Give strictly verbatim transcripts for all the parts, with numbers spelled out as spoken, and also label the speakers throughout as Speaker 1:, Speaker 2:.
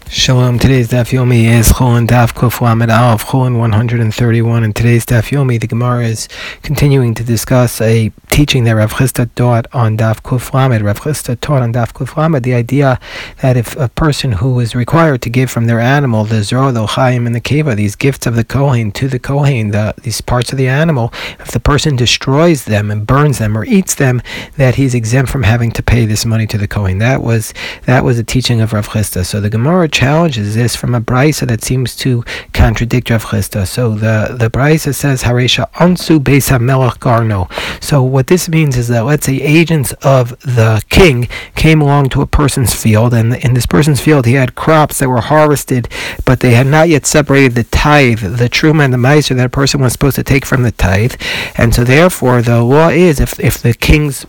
Speaker 1: Shalom. Today's Daf Yomi is Chulin Daf Kuf Lamed Aleph Chulin one hundred thirty-one. And today's Daf Yomi, the Gemara is continuing to discuss a teaching that Rav Chisda taught on Daf Kuf Lamed. Rav Chisda taught on Daf Kuf Lamed the idea that if a person who is required to give from their animal, the Zoro, the Chaim, and the Keva, these gifts of the Kohen to the Kohen, the, these parts of the animal, if the person destroys them and burns them or eats them, that he's exempt from having to pay this money to the Kohen. That was that was a teaching of Rav Chisda. So the Gemara challenges this from a brisa that seems to contradict Rav Chisda. So the the brisa says Haresha Ansu Beis HaMelech Garno. So what this means is that, let's say, agents of the king came along to a person's field, and in this person's field he had crops that were harvested, but they had not yet separated the tithe, the truma and the meiser that a person was supposed to take from the tithe. And so therefore the law is, if if the king's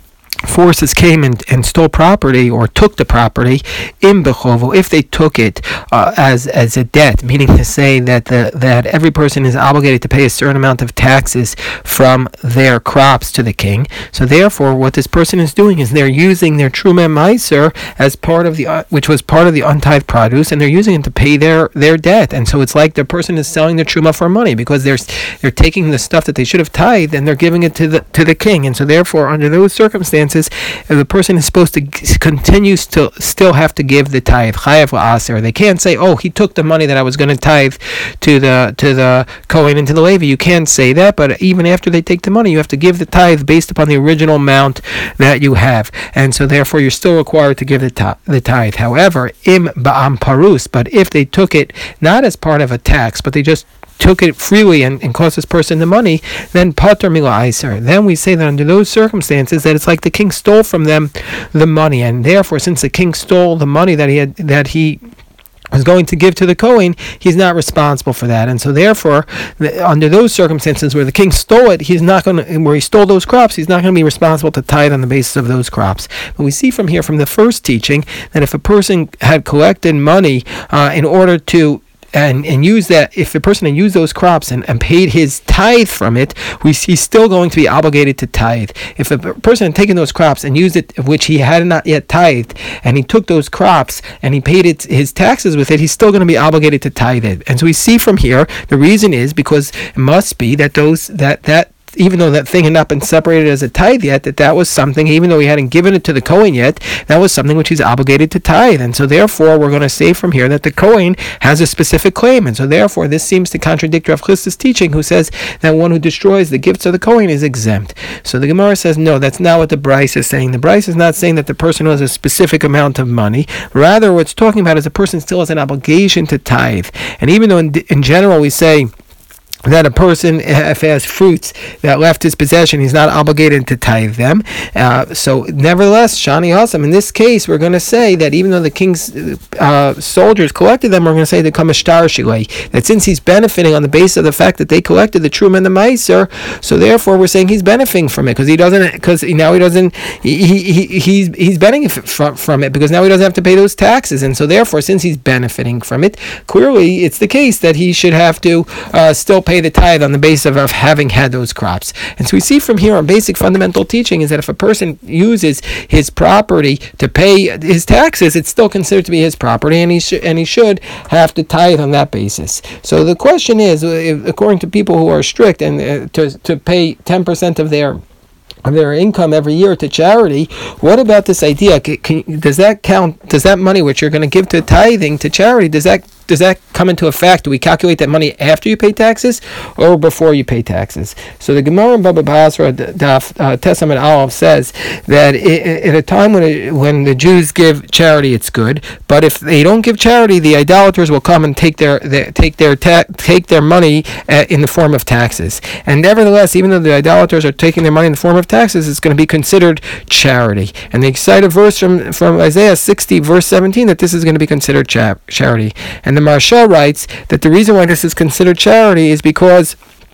Speaker 1: forces came and, and stole property or took the property in Bechovo, if they took it uh, as as a debt, meaning to say that the that every person is obligated to pay a certain amount of taxes from their crops to the king. So therefore, what this person is doing is they're using their truma meiser as part of the uh, which was part of the untithed produce, and they're using it to pay their their debt. And so it's like the person is selling their truma for money, because they're they're taking the stuff that they should have tithed and they're giving it to the to the king. And so therefore, under those circumstances, the person is supposed to continue to still have to give the tithe. Chayav la'aser. They can't say, "Oh, he took the money that I was going to tithe to the to the Kohen and to the Levi." You can't say that, but even after they take the money, you have to give the tithe based upon the original amount that you have, and so therefore you're still required to give the ta- the tithe. However, im ba'am parus, but if they took it not as part of a tax, but they just took it freely and, and cost this person the money, then pater mila aiser. Then we say that under those circumstances that it's like the king stole from them the money, and therefore, since the king stole the money that he had that he was going to give to the Kohen, he's not responsible for that. And so therefore, the, under those circumstances where the king stole it, he's not going to, where he stole those crops, he's not going to be responsible to tithe on the basis of those crops. But we see from here, from the first teaching, that if a person had collected money uh, in order to And, and use that, if the person had used those crops and, and paid his tithe from it, we, he's still going to be obligated to tithe. If a person had taken those crops and used it, which he had not yet tithed, and he took those crops and he paid it, his taxes with it, he's still going to be obligated to tithe it. And so we see from here, the reason is because it must be that those that that even though that thing had not been separated as a tithe yet, that that was something, even though he hadn't given it to the Kohen yet, that was something which he's obligated to tithe. And so therefore, we're going to say from here that the Kohen has a specific claim. And so therefore, this seems to contradict Rav Chisda's teaching, who says that one who destroys the gifts of the Kohen is exempt. So the Gemara says, no, that's not what the Bryce is saying. The Bryce is not saying that the person who has a specific amount of money. Rather, what it's talking about is the person still has an obligation to tithe. And even though in, in general we say that a person, if he has fruits that left his possession, he's not obligated to tithe them. Uh, so, nevertheless, Shani Hassam, in this case, we're going to say that even though the king's uh, soldiers collected them, we're going to say they come a shtar shilei, that since he's benefiting on the basis of the fact that they collected the truma and the meiser, so therefore we're saying he's benefiting from it, because he doesn't, because now he doesn't, he, he, he he's he's benefiting from, from it, because now he doesn't have to pay those taxes, and so therefore, since he's benefiting from it, clearly it's the case that he should have to uh, still pay the tithe on the basis of, of having had those crops. And so we see from here, a basic fundamental teaching is that if a person uses his property to pay his taxes, it's still considered to be his property, and he sh- and he should have to tithe on that basis. So the question is, according to people who are strict and uh, to to pay ten percent of their of their income every year to charity, what about this idea? Can, can, does that count? Does that money which you're going to give to tithing to charity, does that does that come into effect? Do we calculate that money after you pay taxes or before you pay taxes? So the Gemara in Baba Basra, Daf Tesam and Aleph says that at a time when it, when the Jews give charity, it's good. But if they don't give charity, the idolaters will come and take their, their take their ta- take their money uh, in the form of taxes. And nevertheless, even though the idolaters are taking their money in the form of taxes, it's going to be considered charity. And they cite a verse from from Isaiah sixty, verse seventeen, that this is going to be considered cha- charity. And the Maharsha writes that the reason why this is considered charity is because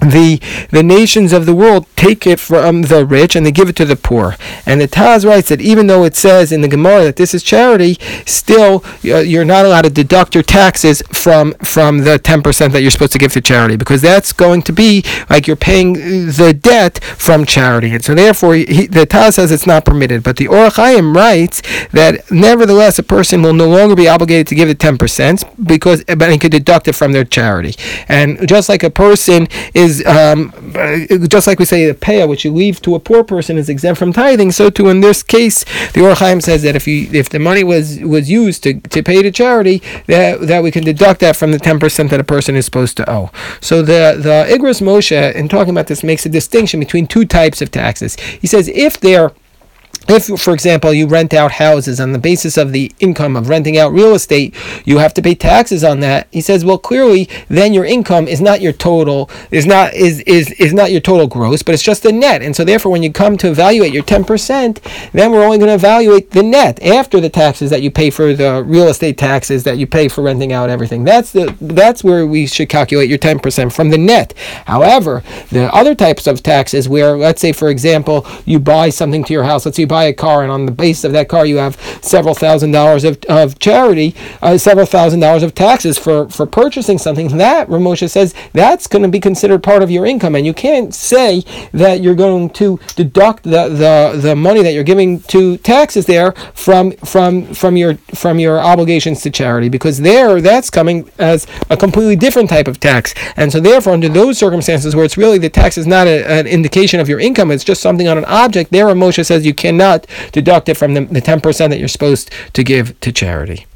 Speaker 1: the the nations of the world take it from the rich and they give it to the poor. And the Taz writes that even though it says in the Gemara that this is charity, still uh, you're not allowed to deduct your taxes from from the ten percent that you're supposed to give to charity, because that's going to be like you're paying the debt from charity. And so therefore he, the Taz says it's not permitted. But the Orach Chaim writes that nevertheless a person will no longer be obligated to give the ten percent, because but he could deduct it from their charity. And just like a person is Um, just like we say the payah, which you leave to a poor person, is exempt from tithing, so too in this case the Orach Chaim says that if you if the money was was used to, to pay to charity, that that we can deduct that from the ten percent that a person is supposed to owe. So the the Igros Moshe, in talking about this, makes a distinction between two types of taxes. He says if they're If, for example, you rent out houses on the basis of the income of renting out real estate, you have to pay taxes on that. He says, well, clearly, then your income is not your total, is not is is is not your total gross, but it's just the net. And so, therefore, when you come to evaluate your ten percent, then we're only going to evaluate the net after the taxes that you pay for the real estate taxes that you pay for renting out everything. That's the that's where we should calculate your ten percent from the net. However, the other types of taxes where, let's say, for example, you buy something to your house. Let's say you buy a car, and on the base of that car you have several thousand dollars of, of charity, uh, several thousand dollars of taxes for, for purchasing something. That, Rav Moshe says, that's going to be considered part of your income, and you can't say that you're going to deduct the, the, the money that you're giving to taxes there from from from your from your obligations to charity, because there that's coming as a completely different type of tax. And so therefore, under those circumstances where it's really the tax is not a, an indication of your income, it's just something on an object, there Rav Moshe says you cannot deduct it from the, the ten percent that you're supposed to give to charity.